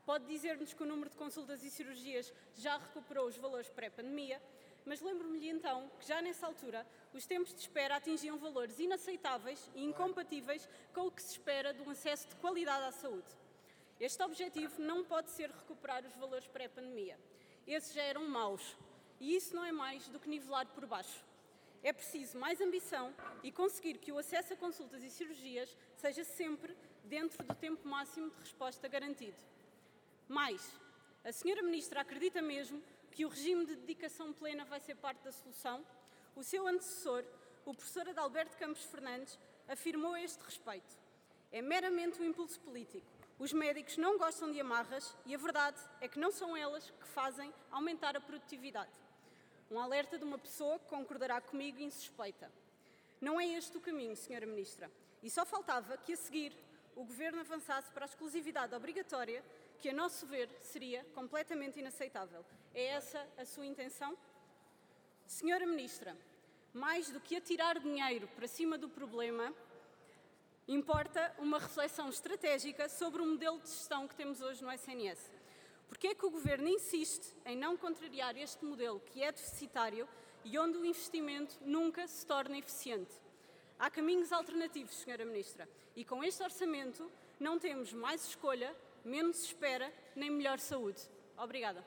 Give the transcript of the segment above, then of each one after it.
Pode dizer-nos que o número de consultas e cirurgias já recuperou os valores pré-pandemia, mas lembro-me-lhe então que já nessa altura os tempos de espera atingiam valores inaceitáveis e incompatíveis com o que se espera de um acesso de qualidade à saúde. Este objetivo não pode ser recuperar os valores pré-pandemia. Esses já eram maus e isso não é mais do que nivelar por baixo. É preciso mais ambição e conseguir que o acesso a consultas e cirurgias seja sempre dentro do tempo máximo de resposta garantido. Mais, a Sra. Ministra acredita mesmo que o regime de dedicação plena vai ser parte da solução? O seu antecessor, o professor Adalberto Campos Fernandes, afirmou a este respeito. É meramente um impulso político. Os médicos não gostam de amarras e a verdade é que não são elas que fazem aumentar a produtividade. Um alerta de uma pessoa que concordará comigo insuspeita. Não é este o caminho, Sra. Ministra, e só faltava que a seguir o Governo avançasse para a exclusividade obrigatória, que a nosso ver seria completamente inaceitável. É essa a sua intenção? Sra. Ministra, mais do que atirar dinheiro para cima do problema, importa uma reflexão estratégica sobre o modelo de gestão que temos hoje no SNS. Porque é que o Governo insiste em não contrariar este modelo que é deficitário e onde o investimento nunca se torna eficiente? Há caminhos alternativos, Sra. Ministra, e com este orçamento não temos mais escolha, menos espera, nem melhor saúde. Obrigada.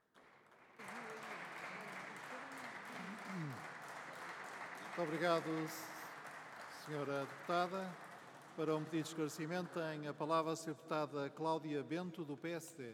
Muito obrigado, Sra. Deputada. Para um pedido de esclarecimento, tem a palavra a Sra. Deputada Cláudia Bento, do PSD.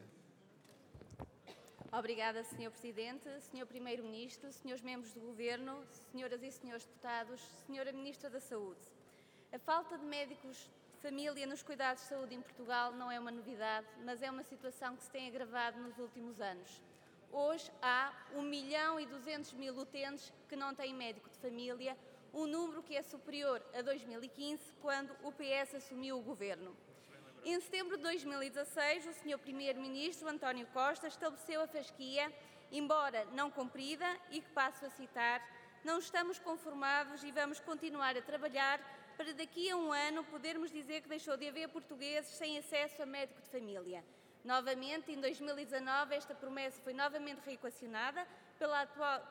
Obrigada, Sr. Presidente, Sr. Primeiro-Ministro, Srs. Membros do Governo, Senhoras e Senhores Deputados, Sra. Ministra da Saúde. A falta de médicos de família nos cuidados de saúde em Portugal não é uma novidade, mas é uma situação que se tem agravado nos últimos anos. Hoje há 1.200.000 utentes que não têm médico de família, um número que é superior a 2015, quando o PS assumiu o governo. Em setembro de 2016, o Sr. Primeiro-Ministro, António Costa, estabeleceu a fasquia, embora não cumprida, e que passo a citar: não estamos conformados e vamos continuar a trabalhar para daqui a um ano podermos dizer que deixou de haver portugueses sem acesso a médico de família. Novamente, em 2019, esta promessa foi novamente reequacionada pela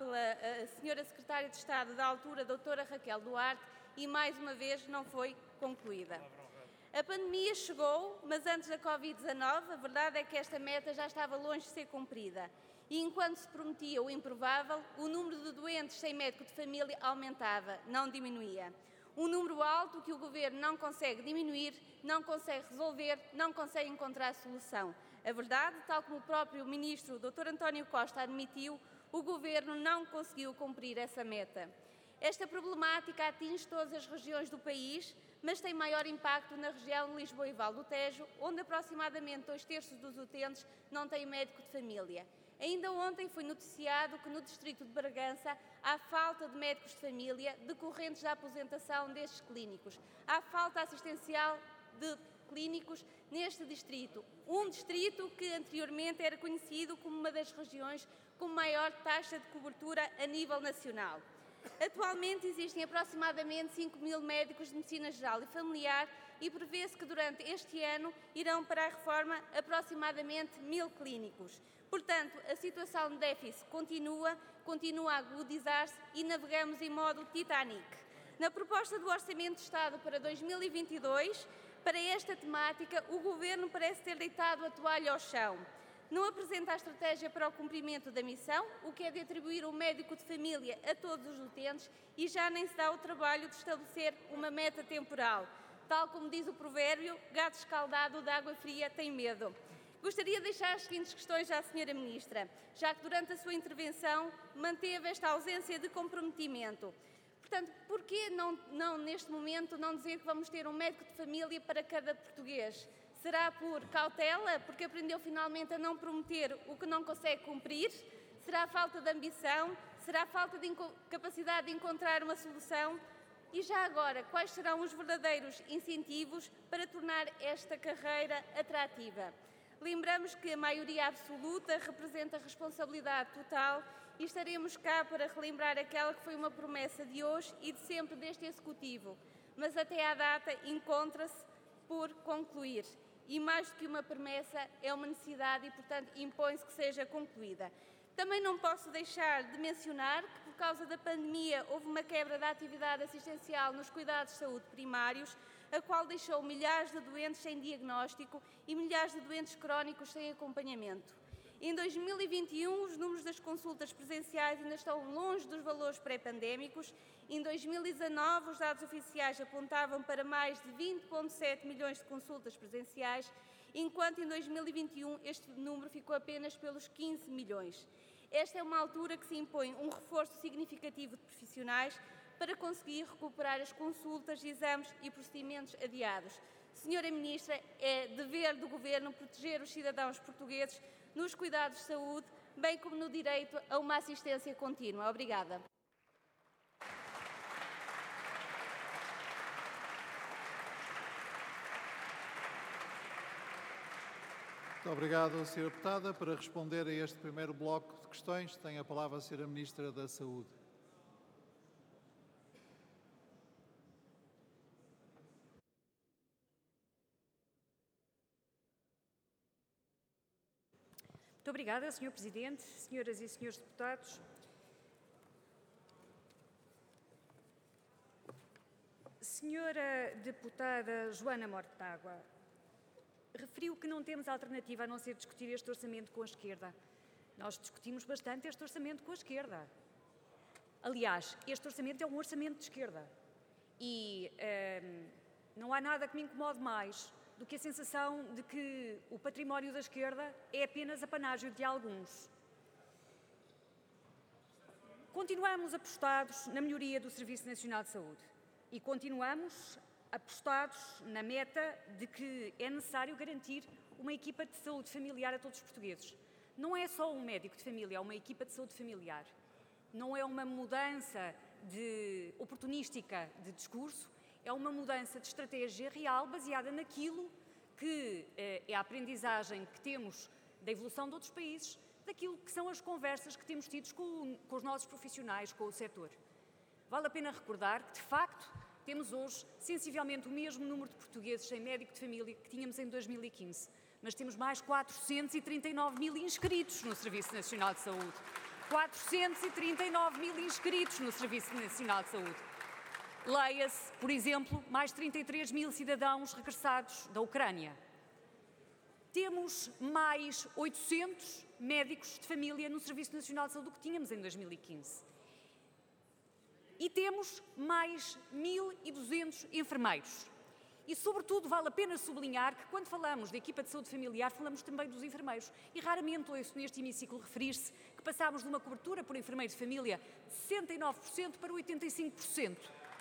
Sra. Secretária de Estado da altura, doutora Raquel Duarte, e mais uma vez não foi concluída. A pandemia chegou, mas antes da Covid-19, a verdade é que esta meta já estava longe de ser cumprida. E enquanto se prometia o improvável, o número de doentes sem médico de família aumentava, não diminuía. Um número alto que o Governo não consegue diminuir, não consegue resolver, não consegue encontrar solução. A verdade, tal como o próprio Ministro, Dr. António Costa, admitiu, o Governo não conseguiu cumprir essa meta. Esta problemática atinge todas as regiões do país, mas tem maior impacto na região de Lisboa e Val do Tejo, onde aproximadamente 2/3 dos utentes não têm médico de família. Ainda ontem foi noticiado que no distrito de Bragança há falta de médicos de família decorrentes da aposentação destes clínicos. Há falta assistencial de clínicos neste distrito, um distrito que anteriormente era conhecido como uma das regiões com maior taxa de cobertura a nível nacional. Atualmente existem aproximadamente 5.000 médicos de medicina geral e familiar e prevê-se que durante este ano irão para a reforma aproximadamente 1.000 clínicos. Portanto, a situação de déficit continua a agudizar-se e navegamos em modo Titanic. Na proposta do Orçamento de Estado para 2022, para esta temática, o Governo parece ter deitado a toalha ao chão. Não apresenta a estratégia para o cumprimento da missão, o que é de atribuir um médico de família a todos os utentes, e já nem se dá o trabalho de estabelecer uma meta temporal. Tal como diz o provérbio, gato escaldado de água fria tem medo. Gostaria de deixar as seguintes questões à Sra. Ministra, já que durante a sua intervenção manteve esta ausência de comprometimento. Portanto, por que neste momento, não dizer que vamos ter um médico de família para cada português? Será por cautela, porque aprendeu finalmente a não prometer o que não consegue cumprir? Será falta de ambição? Será falta de capacidade de encontrar uma solução? E já agora, quais serão os verdadeiros incentivos para tornar esta carreira atrativa? Lembramos que a maioria absoluta representa a responsabilidade total e estaremos cá para relembrar aquela que foi uma promessa de hoje e de sempre deste Executivo, mas até à data encontra-se por concluir. e mais do que uma promessa, é uma necessidade e, portanto, impõe-se que seja concluída. Também não posso deixar de mencionar que, por causa da pandemia, houve uma quebra da atividade assistencial nos cuidados de saúde primários, a qual deixou milhares de doentes sem diagnóstico e milhares de doentes crónicos sem acompanhamento. Em 2021, os números das consultas presenciais ainda estão longe dos valores pré-pandémicos. Em 2019, os dados oficiais apontavam para mais de 20,7 milhões de consultas presenciais, enquanto em 2021 este número ficou apenas pelos 15 milhões. Esta é uma altura que se impõe um reforço significativo de profissionais para conseguir recuperar as consultas, exames e procedimentos adiados. Senhora Ministra, é dever do Governo proteger os cidadãos portugueses nos cuidados de saúde, bem como no direito a uma assistência contínua. Obrigada. Muito obrigado, Sra. Deputada. Para responder a este primeiro bloco de questões, tem a palavra a Sra. Ministra da Saúde. Muito obrigada, Sr. Presidente, senhoras e senhores deputados. Senhora Deputada Joana Mortágua, referiu que não temos alternativa a não ser discutir este orçamento com a esquerda. Nós discutimos bastante este orçamento com a esquerda. Aliás, este orçamento é um orçamento de esquerda. E não há nada que me incomode mais do que a sensação de que o património da esquerda é apenas apanágio de alguns. Continuamos apostados na melhoria do Serviço Nacional de Saúde e continuamos apostados na meta de que é necessário garantir uma equipa de saúde familiar a todos os portugueses. Não é só um médico de família, é uma equipa de saúde familiar. Não é uma mudança oportunística de discurso, é uma mudança de estratégia real baseada naquilo que é a aprendizagem que temos da evolução de outros países, daquilo que são as conversas que temos tido com os nossos profissionais, com o setor. Vale a pena recordar que, de facto, temos hoje sensivelmente o mesmo número de portugueses sem médico de família que tínhamos em 2015, mas temos mais 439 mil inscritos no Serviço Nacional de Saúde. 439 mil inscritos no Serviço Nacional de Saúde. Leia-se, por exemplo, mais 33 mil cidadãos regressados da Ucrânia. Temos mais 800 médicos de família no Serviço Nacional de Saúde do que tínhamos em 2015. E temos mais 1.200 enfermeiros. E, sobretudo, vale a pena sublinhar que, quando falamos da equipa de saúde familiar, falamos também dos enfermeiros. E raramente ouço neste hemiciclo referir-se que passámos de uma cobertura por enfermeiro de família de 69% para 85%.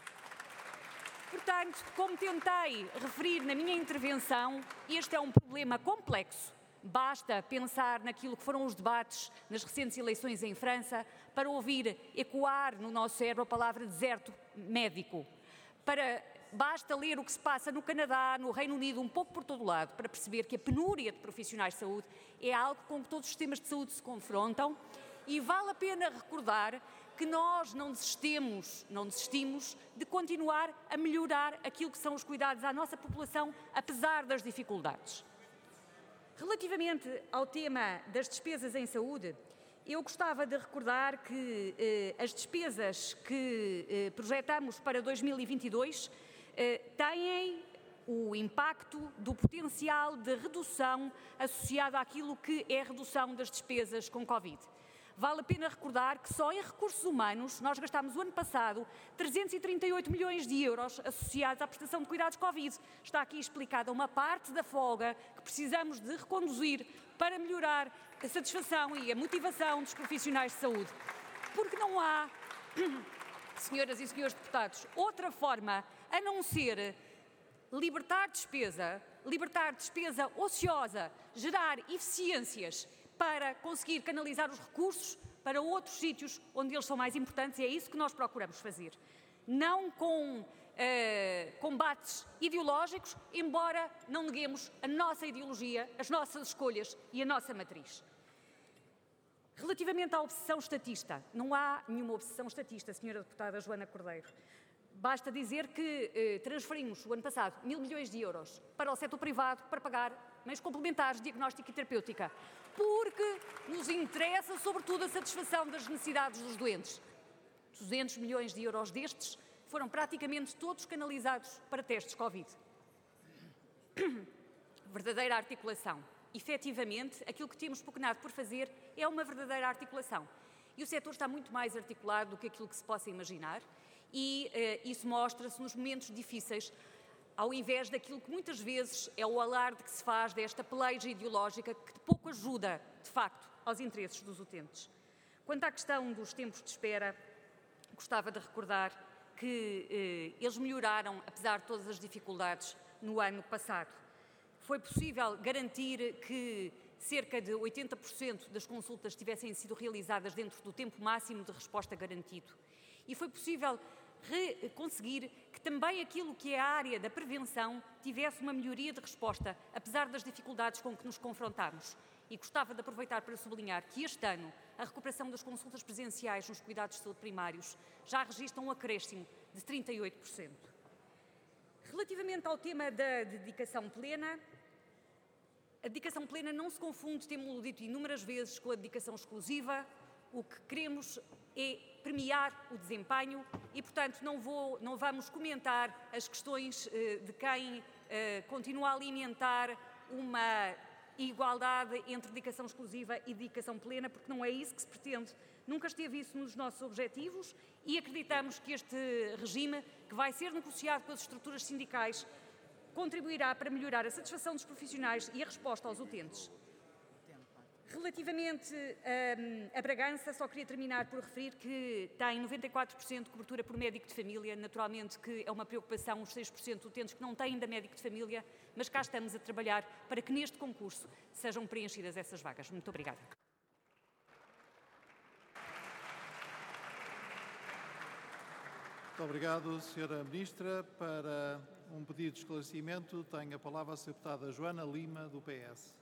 Portanto, como tentei referir na minha intervenção, este é um problema complexo. Basta pensar naquilo que foram os debates nas recentes eleições em França para ouvir ecoar no nosso cérebro a palavra deserto médico. Basta ler o que se passa no Canadá, no Reino Unido, um pouco por todo o lado, para perceber que a penúria de profissionais de saúde é algo com que todos os sistemas de saúde se confrontam e vale a pena recordar que nós não desistimos de continuar a melhorar aquilo que são os cuidados à nossa população, apesar das dificuldades. Relativamente ao tema das despesas em saúde, eu gostava de recordar que as despesas que projetamos para 2022 têm o impacto do potencial de redução associado àquilo que é a redução das despesas com Covid. Vale a pena recordar que só em recursos humanos nós gastámos o ano passado 338 milhões de euros associados à prestação de cuidados Covid. Está aqui explicada uma parte da folga que precisamos de reconduzir para melhorar a satisfação e a motivação dos profissionais de saúde. Porque não há, senhoras e senhores deputados, outra forma a não ser libertar despesa ociosa, gerar eficiências para conseguir canalizar os recursos para outros sítios onde eles são mais importantes, e é isso que nós procuramos fazer. Não com combates ideológicos, embora não neguemos a nossa ideologia, as nossas escolhas e a nossa matriz. Relativamente à obsessão estatista, não há nenhuma obsessão estatista, Sra. Deputada Joana Cordeiro. Basta dizer que transferimos, o ano passado, 1.000 milhões de euros para o setor privado para pagar meios complementares de diagnóstico e terapêutica, porque nos interessa, sobretudo, a satisfação das necessidades dos doentes. 200 milhões de euros destes foram praticamente todos canalizados para testes Covid. Verdadeira articulação. Efetivamente, aquilo que temos pugnado por fazer é uma verdadeira articulação. E o setor está muito mais articulado do que aquilo que se possa imaginar, e isso mostra-se nos momentos difíceis, ao invés daquilo que muitas vezes é o alarde que se faz desta peleja ideológica que pouco ajuda, de facto, aos interesses dos utentes. Quanto à questão dos tempos de espera, gostava de recordar que eles melhoraram, apesar de todas as dificuldades, no ano passado. Foi possível garantir que cerca de 80% das consultas tivessem sido realizadas dentro do tempo máximo de resposta garantido. E foi possível conseguir que também aquilo que é a área da prevenção tivesse uma melhoria de resposta, apesar das dificuldades com que nos confrontamos. E gostava de aproveitar para sublinhar que este ano a recuperação das consultas presenciais nos cuidados de saúde primários já registra um acréscimo de 38%. Relativamente ao tema da dedicação plena, a dedicação plena não se confunde, temos-lo dito inúmeras vezes, com a dedicação exclusiva. O que queremos é premiar o desempenho e, portanto, não vamos comentar as questões de quem continua a alimentar uma igualdade entre dedicação exclusiva e dedicação plena, porque não é isso que se pretende. Nunca esteve isso nos nossos objetivos e acreditamos que este regime, que vai ser negociado com as estruturas sindicais, contribuirá para melhorar a satisfação dos profissionais e a resposta aos utentes. Relativamente a Bragança, só queria terminar por referir que tem 94% de cobertura por médico de família. Naturalmente que é uma preocupação os 6% de utentes que não têm ainda médico de família, mas cá estamos a trabalhar para que neste concurso sejam preenchidas essas vagas. Muito obrigada. Muito obrigado, Sra. Ministra. Para um pedido de esclarecimento, tem a palavra a Sra. Deputada Joana Lima, do PS.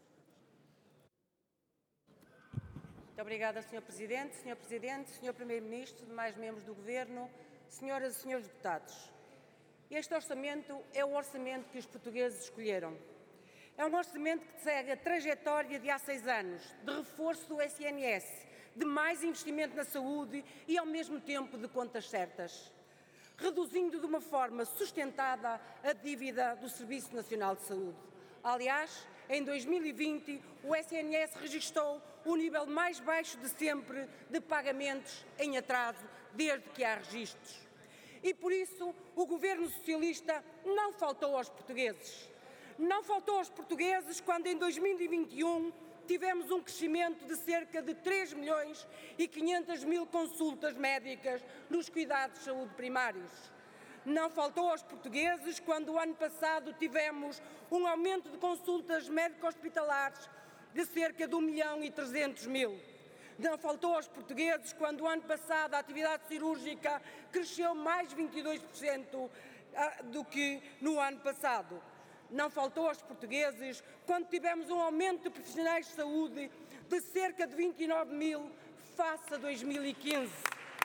Muito obrigada, Sr. Presidente. Sr. Presidente, Sr. Primeiro-Ministro, demais membros do Governo, senhoras e senhores deputados. Este orçamento é o orçamento que os portugueses escolheram. É um orçamento que segue a trajetória de há 6 anos, de reforço do SNS, de mais investimento na saúde e, ao mesmo tempo, de contas certas, reduzindo de uma forma sustentada a dívida do Serviço Nacional de Saúde. Aliás, em 2020, o SNS registrou o nível mais baixo de sempre de pagamentos em atraso, desde que há registros. E por isso o Governo Socialista não faltou aos portugueses. Não faltou aos portugueses quando em 2021 tivemos um crescimento de cerca de 3 milhões e 500 mil consultas médicas nos cuidados de saúde primários. Não faltou aos portugueses quando o ano passado tivemos um aumento de consultas médico-hospitalares de cerca de 1.300.000. Não faltou aos portugueses quando o ano passado a atividade cirúrgica cresceu mais 22% do que no ano passado. Não faltou aos portugueses quando tivemos um aumento de profissionais de saúde de cerca de 29.000 face a 2015.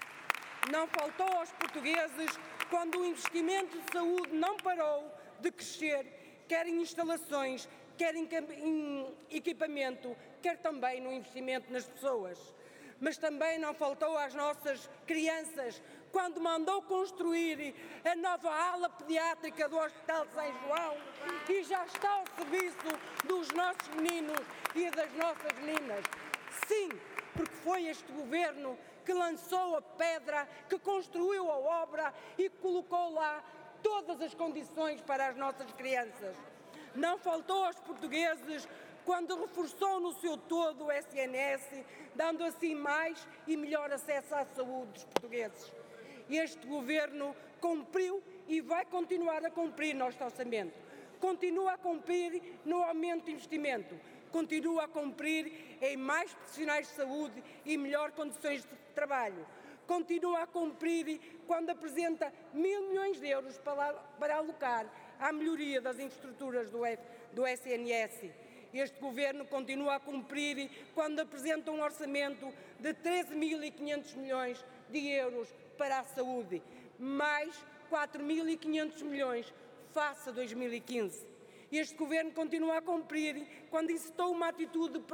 Não faltou aos portugueses quando o investimento de saúde não parou de crescer, quer em instalações, quer em equipamento, quer também no investimento nas pessoas. Mas também não faltou às nossas crianças quando mandou construir a nova ala pediátrica do Hospital de São João e já está ao serviço dos nossos meninos e das nossas meninas. Sim, porque foi este Governo que lançou a pedra, que construiu a obra e que colocou lá todas as condições para as nossas crianças. Não faltou aos portugueses quando reforçou no seu todo o SNS, dando assim mais e melhor acesso à saúde dos portugueses. Este Governo cumpriu e vai continuar a cumprir nosso orçamento. Continua a cumprir no aumento de investimento. Continua a cumprir em mais profissionais de saúde e melhores condições de trabalho. Continua a cumprir quando apresenta 1.000 milhões de euros para alocar à melhoria das infraestruturas do SNS. Este Governo continua a cumprir quando apresenta um orçamento de 13.500 milhões de euros para a saúde, mais 4.500 milhões face a 2015. Este Governo continua a cumprir quando incitou uma atitude